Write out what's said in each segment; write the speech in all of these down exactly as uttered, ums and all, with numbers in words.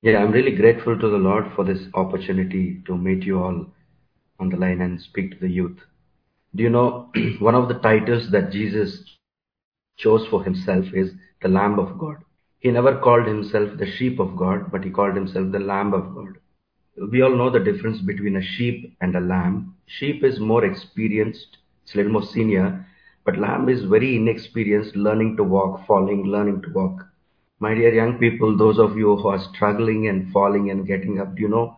Yeah, I'm really grateful to the Lord for this opportunity to meet you all on the line and speak to the youth. Do you know one of the titles that Jesus chose for himself is the Lamb of God? He never called himself the sheep of God, but he called himself the Lamb of God. We all know the difference between a sheep and a lamb. Sheep is more experienced, it's a little more senior, but lamb is very inexperienced, learning to walk, falling, learning to walk. My dear young people, those of you who are struggling and falling and getting up, do you know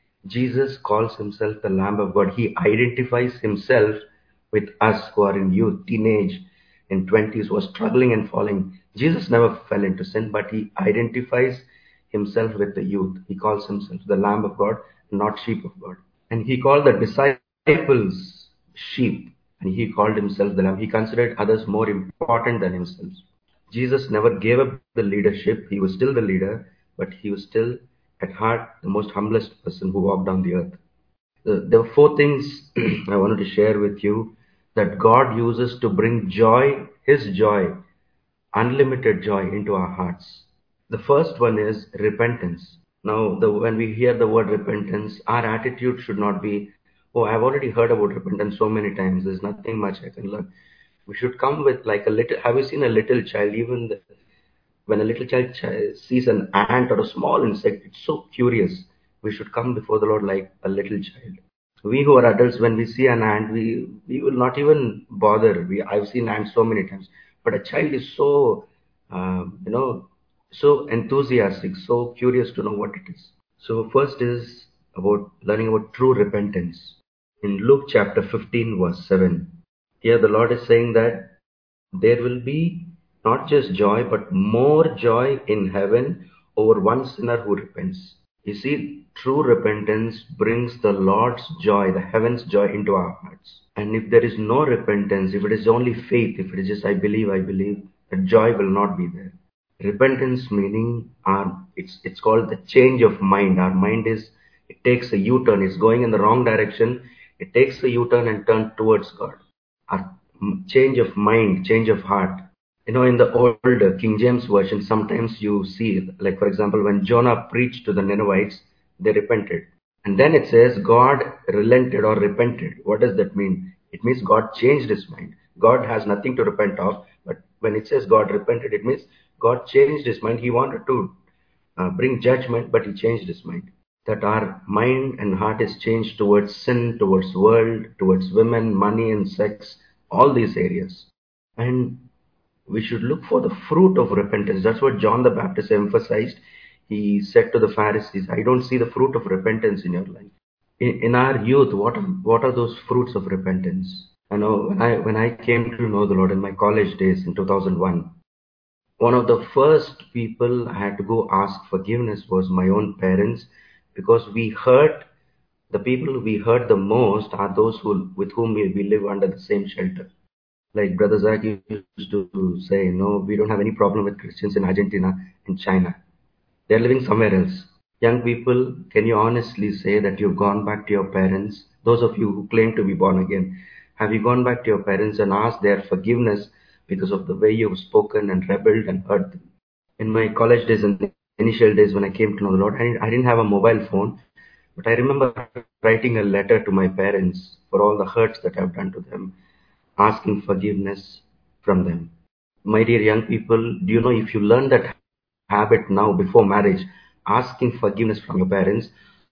Jesus calls himself the Lamb of God. He identifies himself with us who are in youth, teenage, in twenties, who are struggling and falling. Jesus never fell into sin, but he identifies himself with the youth. He calls himself the Lamb of God, not sheep of God. And he called the disciples sheep, and he called himself the Lamb. He considered others more important than himself. Jesus never gave up the leadership. He was still the leader, but he was still, at heart, the most humblest person who walked on the earth. Uh, there were four things I wanted to share with you that God uses to bring joy, His joy, unlimited joy into our hearts. The first one is repentance. Now, the, when we hear the word repentance, our attitude should not be, oh, I've already heard about repentance so many times. There's nothing much I can learn. We should come with like a little. Have you seen a little child? Even the, when a little child ch- sees an ant or a small insect, it's so curious. We should come before the Lord like a little child. We who are adults, when we see an ant, we we will not even bother. We I've seen ants so many times, but a child is so um, you know so enthusiastic, so curious to know what it is. So first is about learning about true repentance. In Luke chapter fifteen, verse seven, here the Lord is saying that there will be not just joy, but more joy in heaven over one sinner who repents. You see, true repentance brings the Lord's joy, the heaven's joy into our hearts. And if there is no repentance, if it is only faith, if it is just I believe, I believe, the joy will not be there. Repentance meaning our it's it's called the change of mind. Our mind is it takes a U-turn, it's going in the wrong direction, it takes a U-turn and turn towards God. Our change of mind, change of heart. You know, in the old King James Version, sometimes you see, like for example, when Jonah preached to the Ninevites, they repented. And then it says God relented or repented. What does that mean? It means God changed his mind. God has nothing to repent of, but when it says God repented, it means God changed his mind. He wanted to uh, bring judgment, but he changed his mind. That our mind and heart is changed towards sin, towards world, towards women, money and sex, all these areas. And we should look for the fruit of repentance. That's what John the Baptist emphasized. He said to the Pharisees, I don't see the fruit of repentance in your life. In, in our youth, what are, what are those fruits of repentance? I know when I, when I came to know the Lord in my college days in two thousand one, one of the first people I had to go ask forgiveness was my own parents, because we hurt, the people we hurt the most are those who, with whom we, we live under the same shelter. Like Brother Zach used to say, no, we don't have any problem with Christians in Argentina and China. They're living somewhere else. Young people, can you honestly say that you've gone back to your parents? Those of you who claim to be born again, have you gone back to your parents and asked their forgiveness because of the way you've spoken and rebelled and hurt them? In my college days and the initial days when I came to know the Lord, I, I didn't have a mobile phone, but I remember writing a letter to my parents for all the hurts that I've done to them, asking forgiveness from them. My dear young people, do you know if you learn that habit now before marriage, asking forgiveness from your parents,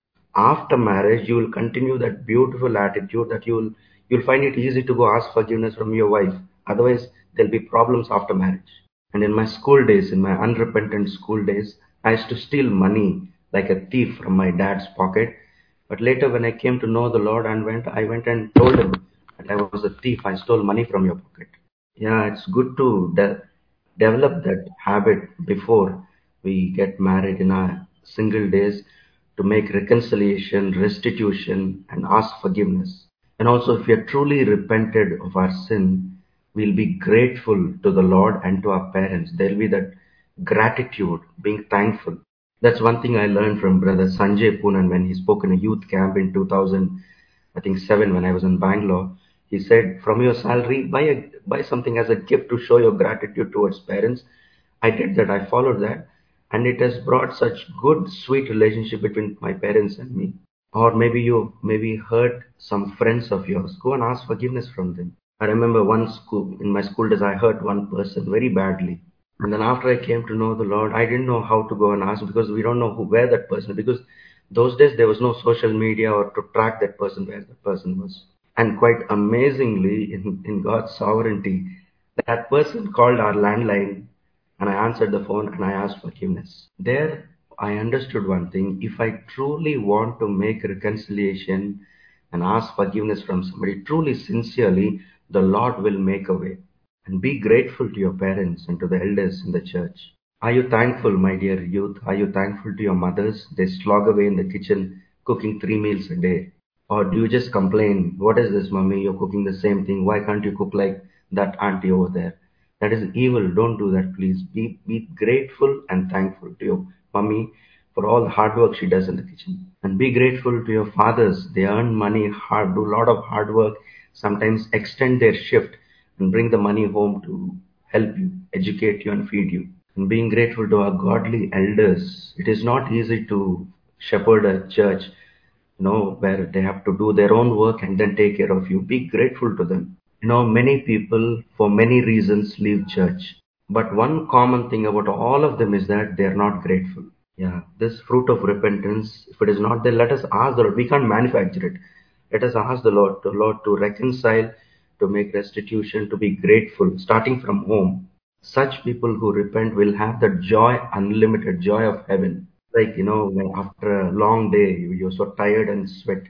after marriage you will continue that beautiful attitude that you'll you'll find it easy to go ask forgiveness from your wife. Otherwise, there'll be problems after marriage. And in my school days, in my unrepentant school days, I used to steal money like a thief from my dad's pocket. But later, when I came to know the Lord and went, I went and told him that I was a thief. I stole money from your pocket. Yeah, it's good to de- develop that habit before we get married in our single days, to make reconciliation, restitution, and ask forgiveness. And also, if we are truly repented of our sin, we'll be grateful to the Lord and to our parents. There'll be that gratitude, being thankful. That's one thing I learned from Brother Sanjay Poonan when he spoke in a youth camp in two thousand, I think seven, when I was in Bangalore. He said, from your salary, buy a, buy something as a gift to show your gratitude towards parents. I did that. I followed that. and it has brought such good, sweet relationship between my parents and me. Or maybe you maybe hurt some friends of yours. Go and ask forgiveness from them. I remember one school in my school days I hurt one person very badly. And then after I came to know the Lord, I didn't know how to go and ask because we don't know who where that person is. Because those days there was no social media or to track that person where that person was. And quite amazingly, in, in God's sovereignty, that person called our landline and I answered the phone and I asked forgiveness. There I understood one thing. If I truly want to make reconciliation and ask forgiveness from somebody, truly sincerely, the Lord will make a way. And be grateful to your parents and to the elders in the church. Are you thankful, my dear youth? Are you thankful to your mothers? They slog away in the kitchen cooking three meals a day. Or do you just complain, what is this, mommy? You're cooking the same thing. Why can't you cook like that auntie over there? That is evil. Don't do that, please. Be, be grateful and thankful to your mommy for all the hard work she does in the kitchen. And be grateful to your fathers. They earn money, hard, do a lot of hard work, sometimes extend their shift and bring the money home to help you, educate you and feed you. And being grateful to our godly elders. It is not easy to shepherd a church, you know, where they have to do their own work and then take care of you. Be grateful to them. You know, many people, for many reasons, leave church. But one common thing about all of them is that they are not grateful. Yeah, this fruit of repentance, if it is not there, let us ask the Lord. We can't manufacture it. Let us ask the Lord, the Lord to reconcile, to make restitution, to be grateful, starting from home. Such people who repent will have the joy, unlimited joy of heaven. Like, you know, when after a long day, you- you're so tired and sweat,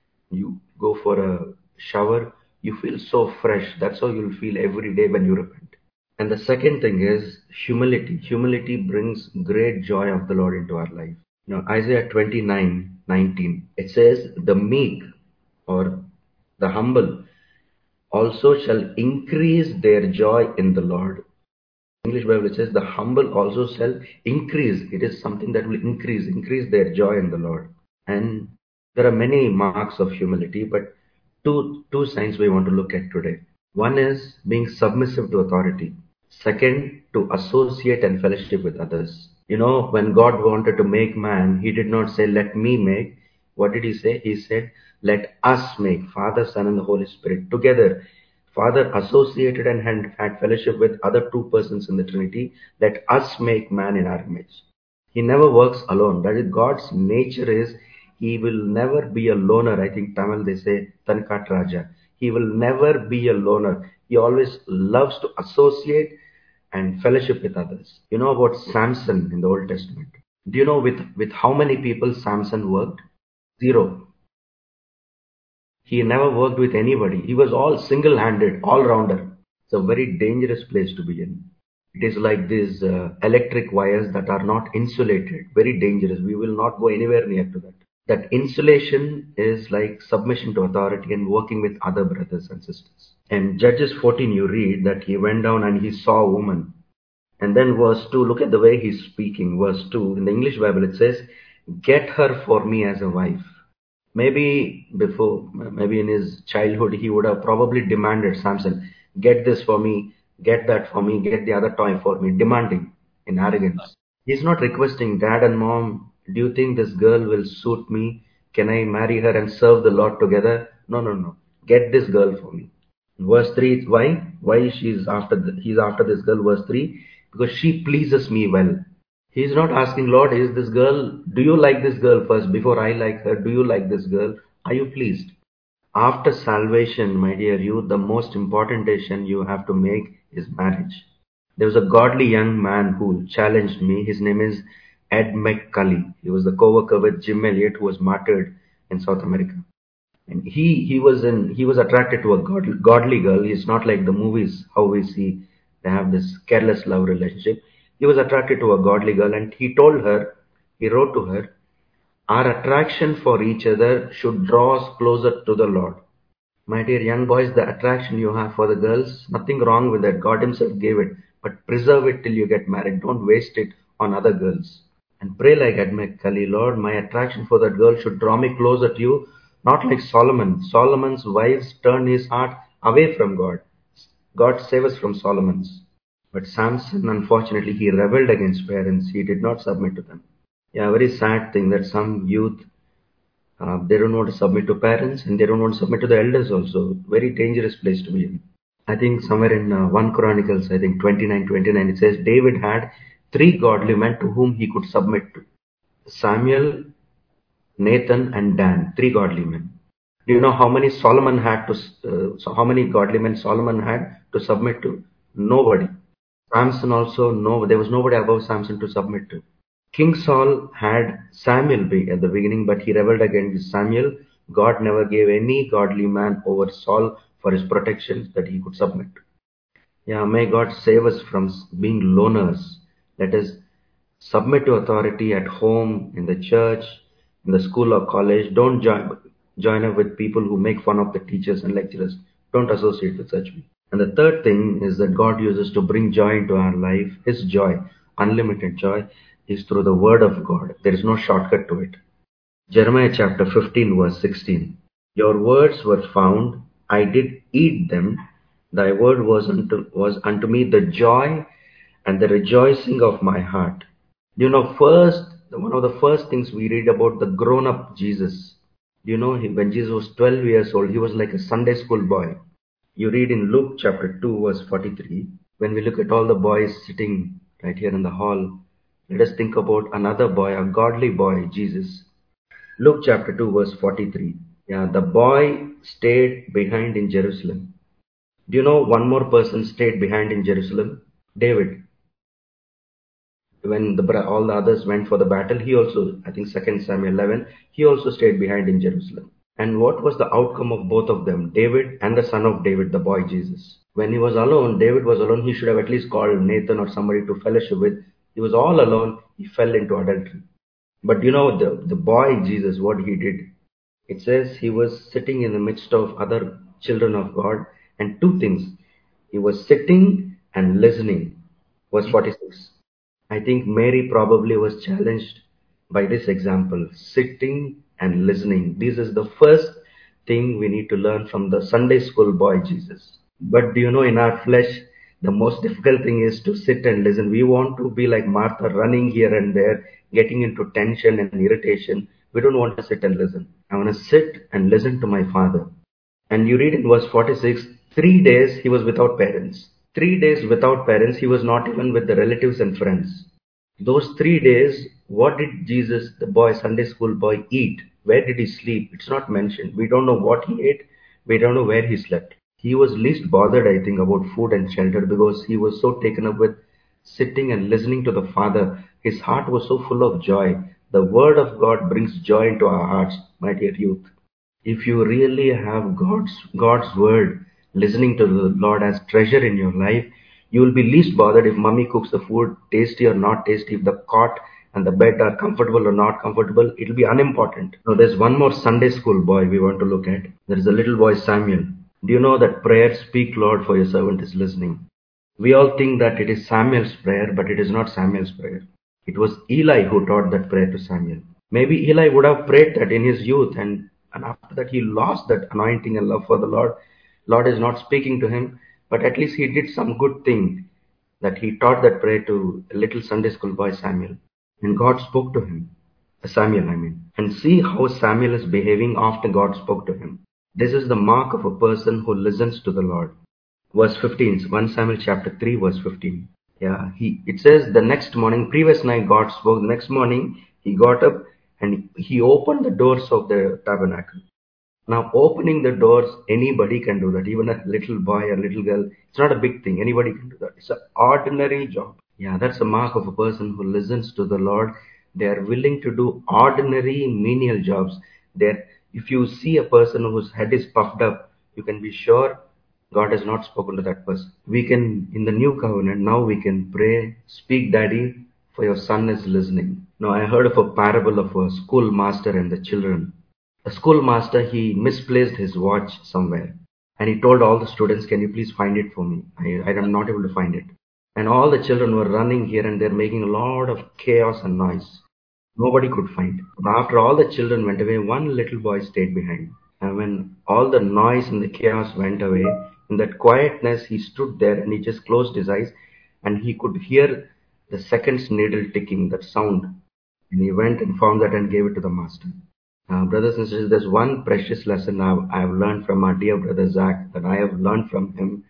you go for a shower, you feel so fresh. That's how you'll feel every day when you repent. And the second thing is humility. Humility brings great joy of the Lord into our life. Now, Isaiah twenty-nine nineteen, it says, the meek or the humble also shall increase their joy in the Lord. English Bible it says the humble also shall increase. It is something that will increase, increase their joy in the Lord. And there are many marks of humility, but two two signs we want to look at today. One is being submissive to authority. Second, to associate and fellowship with others. You know, when God wanted to make man, he did not say, let me make. What did he say? He said, let us make, Father, Son, and the Holy Spirit together. Father associated and had, had fellowship with other two persons in the Trinity. Let us make man in our image. He never works alone. That is God's nature is he will never be a loner. I think Tamil they say Tankat Raja. He will never be a loner. He always loves to associate and fellowship with others. You know about Samson in the Old Testament. Do you know with, with how many people Samson worked? Zero. He never worked with anybody. He was all single-handed, all-rounder. It's a very dangerous place to be in. It is like these uh, electric wires that are not insulated. Very dangerous. We will not go anywhere near to that. That insulation is like submission to authority and working with other brothers and sisters. And Judges fourteen, you read that he went down and he saw a woman. And then verse two, look at the way he's speaking. Verse two, in the English Bible it says, get her for me as a wife. Maybe before, maybe in his childhood, he would have probably demanded Samson, get this for me, get that for me, get the other toy for me, demanding in arrogance. He's not requesting dad and mom, do you think this girl will suit me? Can I marry her and serve the Lord together? No, no, no. Get this girl for me. Verse three, why? Why she's after the, he's after this girl, verse three? Because she pleases me well. He's not asking, Lord, is this girl, do you like this girl first before I like her? Do you like this girl? Are you pleased? After salvation, my dear youth, the most important decision you have to make is marriage. There was a godly young man who challenged me. His name is Ed McCully. He was the co-worker with Jim Elliot who was martyred in South America. And he, he was in, he was attracted to a godly, godly girl. He's not like the movies, how we see they have this careless love relationship. He was attracted to a godly girl and he told her, he wrote to her, our attraction for each other should draw us closer to the Lord. My dear young boys, the attraction you have for the girls, nothing wrong with that. God himself gave it. But preserve it till you get married. Don't waste it on other girls. And pray like Ed McCully, Lord, my attraction for that girl should draw me closer to you. Not like Solomon. Solomon's wives turned his heart away from God. God save us from Solomon's. But Samson, unfortunately, he rebelled against parents. He did not submit to them. Yeah, very sad thing that some youth, uh, they don't want to submit to parents and they don't want to submit to the elders also. Very dangerous place to be in. I think somewhere in uh, one Chronicles, I think twenty-nine, twenty-nine, it says David had three godly men to whom he could submit to. Samuel, Nathan, and Dan, three godly men. Do you know how many Solomon had to, uh, so how many godly men Solomon had to submit to? Nobody. Samson also, no, there was nobody above Samson to submit to. King Saul had Samuel be at the beginning, but he rebelled against Samuel. God never gave any godly man over Saul for his protection that he could submit to. Yeah, may God save us from being loners. Let us submit to authority at home, in the church, in the school or college. Don't join, join up with people who make fun of the teachers and lecturers. Don't associate with such people. And the third thing is that God uses to bring joy into our life. His joy, unlimited joy, is through the word of God. There is no shortcut to it. Jeremiah chapter fifteen verse sixteen. Your words were found, I did eat them. Thy word was unto, was unto me the joy and the rejoicing of my heart. You know, first, one of the first things we read about the grown up Jesus. You know, he, when Jesus was twelve years old, he was like a Sunday school boy. You read in Luke chapter two, verse forty-three, when we look at all the boys sitting right here in the hall, let us think about another boy, a godly boy, Jesus. Luke chapter two, verse forty-three. Yeah, the boy stayed behind in Jerusalem. Do you know one more person stayed behind in Jerusalem? David. When the, all the others went for the battle, he also, I think Second Samuel eleven, he also stayed behind in Jerusalem. And what was the outcome of both of them? David and the son of David, the boy Jesus. When he was alone, David was alone, he should have at least called Nathan or somebody to fellowship with. He was all alone, he fell into adultery. But you know, the, the boy Jesus, what he did? It says he was sitting in the midst of other children of God, and two things. He was sitting and listening. Verse forty-six. I think Mary probably was challenged by this example, sitting and listening. This is the first thing we need to learn from the Sunday school boy Jesus. But do you know, in our flesh, the most difficult thing is to sit and listen. We want to be like Martha, running here and there, getting into tension and irritation. We don't want to sit and listen. I want to sit and listen to my Father. And you read in verse forty-six, three days he was without parents. Three days without parents, he was not even with the relatives and friends. Those three days, what did Jesus, the boy, Sunday school boy, eat? Where did he sleep? It's not mentioned. We don't know what he ate. We don't know where he slept. He was least bothered, I think, about food and shelter because he was so taken up with sitting and listening to the Father. His heart was so full of joy. The Word of God brings joy into our hearts, my dear youth. If you really have God's God's word, listening to the Lord as treasure in your life, you will be least bothered if mommy cooks the food tasty or not tasty, if the cot and the bed are comfortable or not comfortable. It will be unimportant. Now there's one more Sunday school boy we want to look at. There is a little boy Samuel. Do you know that prayer, speak Lord, for your servant is listening? We all think that it is Samuel's prayer, but it is not Samuel's prayer. It was Eli who taught that prayer to Samuel. Maybe Eli would have prayed that in his youth, and, and after that he lost that anointing and love for the Lord. Lord is not speaking to him, but at least he did some good thing that he taught that prayer to a little Sunday school boy Samuel. And God spoke to him. Samuel, I mean. And see how Samuel is behaving after God spoke to him. This is the mark of a person who listens to the Lord. Verse fifteen, First Samuel chapter three, verse fifteen. Yeah, he it says the next morning, previous night God spoke. The next morning he got up and he opened the doors of the tabernacle. Now opening the doors, anybody can do that. Even a little boy or little girl. It's not a big thing. Anybody can do that. It's an ordinary job. Yeah, that's a mark of a person who listens to the Lord. They are willing to do ordinary menial jobs. They're, if you see a person whose head is puffed up, you can be sure God has not spoken to that person. We can, in the new covenant, now we can pray, speak daddy, for your son is listening. Now I heard of a parable of a schoolmaster and the children. The schoolmaster, he misplaced his watch somewhere. And he told all the students, can you please find it for me? I, I am not able to find it. And all the children were running here and there, making a lot of chaos and noise. Nobody could find it. But after all the children went away, one little boy stayed behind. And when all the noise and the chaos went away, in that quietness, he stood there and he just closed his eyes and he could hear the seconds needle ticking, that sound. And he went and found that and gave it to the master. Uh, brothers and sisters, there's one precious lesson I've, I've learned from our dear brother Zach, that I have learned from him,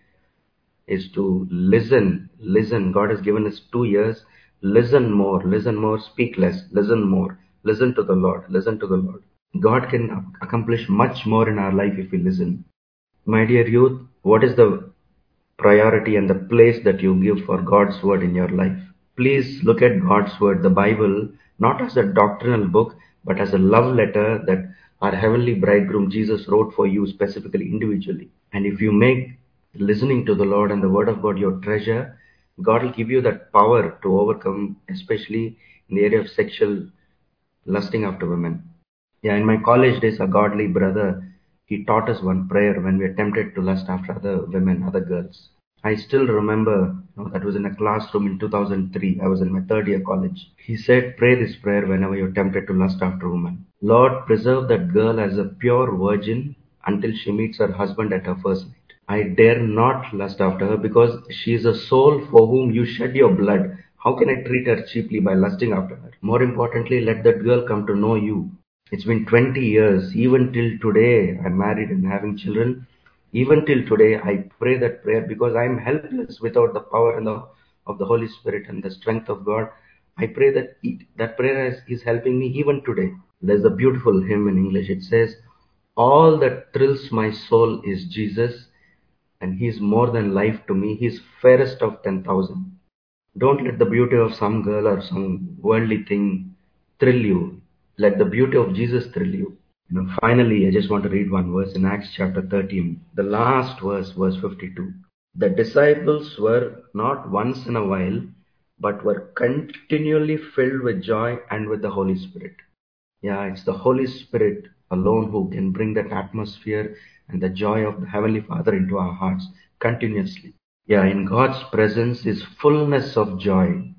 is to listen. Listen. God has given us two years. Listen more. Listen more. Speak less. Listen more. Listen to the Lord. Listen to the Lord. God can ac- accomplish much more in our life if we listen. My dear youth, what is the priority and the place that you give for God's word in your life? Please look at God's word, the Bible, not as a doctrinal book, but as a love letter that our heavenly bridegroom Jesus wrote for you specifically, individually. And if you make listening to the Lord and the word of God your treasure, God will give you that power to overcome, especially in the area of sexual lusting after women. Yeah, in my college days, a godly brother, he taught us one prayer when we were tempted to lust after other women, other girls. I still remember, you know, that was in a classroom in two thousand three. I was in my third year college. He said, pray this prayer whenever you're tempted to lust after women. Lord, preserve that girl as a pure virgin until she meets her husband at her first night. I dare not lust after her because she is a soul for whom you shed your blood. How can I treat her cheaply by lusting after her? More importantly, let that girl come to know you. It's been twenty years, even till today, I'm married and having children. Even till today, I pray that prayer because I'm helpless without the power and the, of the Holy Spirit and the strength of God. I pray that it, that prayer is, is helping me even today. There's a beautiful hymn in English. It says, all that thrills my soul is Jesus, and He is more than life to me. He is fairest of ten thousand. Don't let the beauty of some girl or some worldly thing thrill you. Let the beauty of Jesus thrill you. You know, finally, I just want to read one verse in Acts chapter thirteen, the last verse, verse fifty-two. The disciples were not once in a while, but were continually filled with joy and with the Holy Spirit. Yeah, it's the Holy Spirit alone who can bring that atmosphere and the joy of the Heavenly Father into our hearts continuously. Yeah, in God's presence is fullness of joy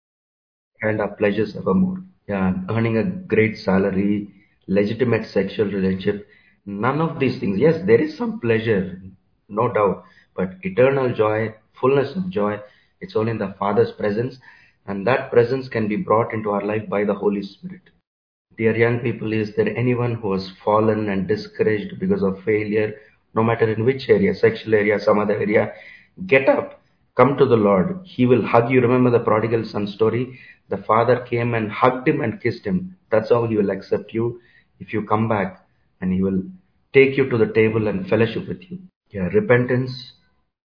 and our pleasures evermore. Yeah, earning a great salary, legitimate sexual relationship, none of these things. Yes, there is some pleasure, no doubt, but eternal joy, fullness of joy, it's only in the Father's presence, and that presence can be brought into our life by the Holy Spirit. Dear young people, is there anyone who has fallen and discouraged because of failure, no matter in which area, sexual area, some other area? Get up, come to the Lord. He will hug you. Remember the prodigal son story? The father came and hugged him and kissed him. That's how He will accept you if you come back, and He will take you to the table and fellowship with you. Yeah, repentance,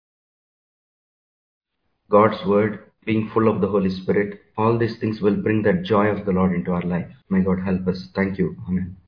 God's word, being full of the Holy Spirit, all these things will bring that joy of the Lord into our life. May God help us. Thank you. Amen.